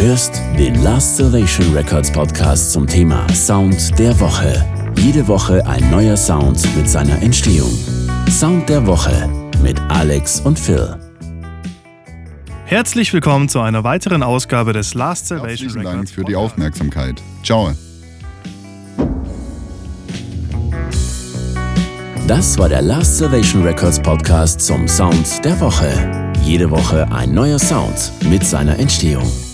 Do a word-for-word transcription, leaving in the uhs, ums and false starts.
hörst den Last Salvation Records Podcast zum Thema Sound der Woche. Jede Woche ein neuer Sound mit seiner Entstehung. Sound der Woche mit Alex und Phil. Herzlich willkommen zu einer weiteren Ausgabe des Last Salvation Herzlichen Records Dank für die Podcast. Aufmerksamkeit. Ciao. Das war der Last Salvation Records Podcast zum Sound der Woche. Jede Woche ein neuer Sound mit seiner Entstehung.